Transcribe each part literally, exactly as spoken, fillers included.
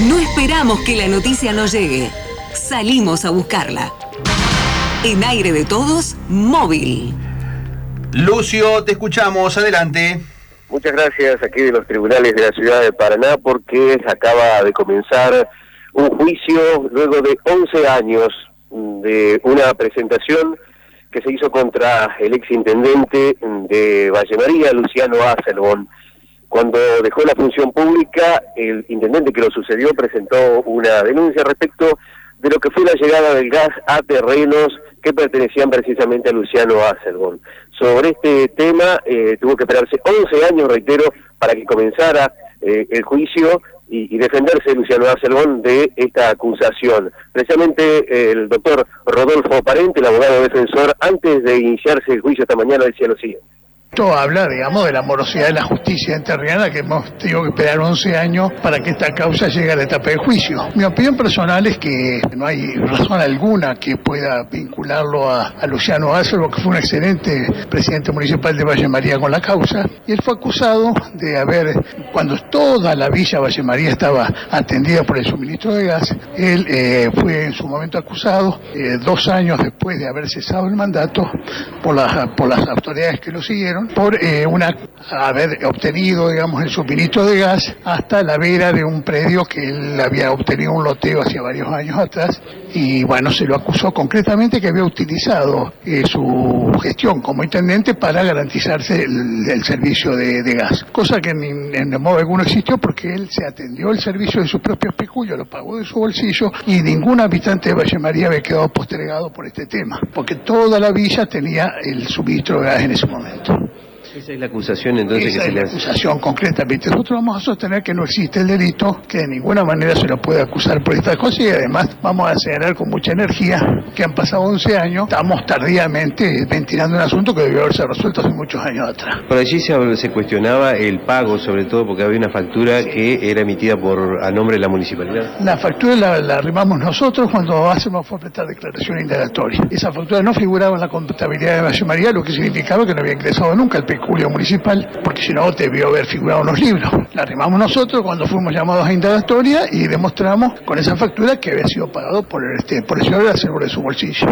No esperamos que la noticia nos llegue. Salimos a buscarla. En Aire de Todos, móvil. Lucio, te escuchamos. Adelante. Muchas gracias aquí de los tribunales de la ciudad de Paraná, porque acaba de comenzar un juicio luego de once años de una presentación que se hizo contra el exintendente de Valle María, Luciano Asselborn. Cuando dejó la función pública, el intendente que lo sucedió presentó una denuncia respecto de lo que fue la llegada del gas a terrenos que pertenecían precisamente a Luciano Asselborn. Sobre este tema eh, tuvo que esperarse once años, reitero, para que comenzara eh, el juicio y, y defenderse Luciano Asselborn de esta acusación. Precisamente eh, el doctor Rodolfo Parente, el abogado defensor, antes de iniciarse el juicio esta mañana, decía lo siguiente. Esto habla, digamos, de la morosidad de la justicia entrerriana, que hemos tenido que esperar once años para que esta causa llegue a la etapa de juicio. Mi opinión personal es que no hay razón alguna que pueda vincularlo a, a Luciano Asselborn, que fue un excelente presidente municipal de Valle María con la causa, y él fue acusado de haber, cuando toda la villa Valle María estaba atendida por el suministro de gas, él eh, fue en su momento acusado, eh, dos años después de haber cesado el mandato, por, la, por las autoridades que lo siguieron, por eh, una haber obtenido, digamos, el suministro de gas hasta la vera de un predio que él había obtenido un loteo hace varios años atrás, y bueno, se lo acusó concretamente que había utilizado eh, su gestión como intendente para garantizarse el, el servicio de, de gas, cosa que en, en modo alguno existió, porque él se atendió el servicio de sus propios peculios, lo pagó de su bolsillo, y ningún habitante de Valle María había quedado postergado por este tema, porque toda la villa tenía el suministro de gas en ese momento. Esa es la acusación, entonces. Esa que es se la le... acusación concretamente. Nosotros vamos a sostener que no existe el delito, que de ninguna manera se lo puede acusar por estas cosas, y además vamos a señalar con mucha energía que han pasado once años, estamos tardíamente ventilando un asunto que debió haberse resuelto hace muchos años atrás. Por allí se, se cuestionaba el pago, sobre todo porque había una factura sí. que era emitida por a nombre de la municipalidad. La factura la, la arrimamos nosotros cuando hacemos por prestar declaración indagatoria. Esa factura no figuraba en la contabilidad de Valle María, lo que significaba que no había ingresado nunca el peculio municipal, porque si no debió haber figurado en los libros. La arrimamos nosotros cuando fuimos llamados a indagatoria y demostramos con esa factura que había sido pagado por este por el señor Asselborn de su bolsillo.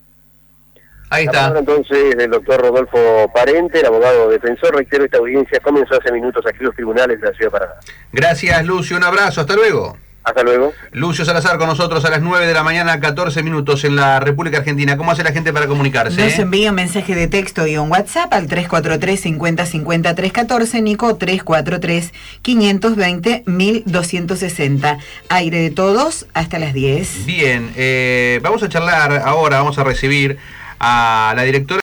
Ahí está. Entonces, el doctor Rodolfo Parente, el abogado defensor, reitero, esta audiencia comenzó hace minutos aquí en los tribunales de la ciudad de Paraná. Gracias, Lucio, un abrazo, hasta luego. Hasta luego. Lucio Salazar con nosotros a las nueve de la mañana, catorce minutos en la República Argentina. ¿Cómo hace la gente para comunicarse? Nos envía un mensaje de texto y un WhatsApp al tres cuatro tres, cincuenta, cincuenta, trescientos catorce, Nico tres cuatro tres, quinientos veinte, mil doscientos sesenta. Aire de Todos hasta las diez. Bien, eh, vamos a charlar ahora, vamos a recibir a la directora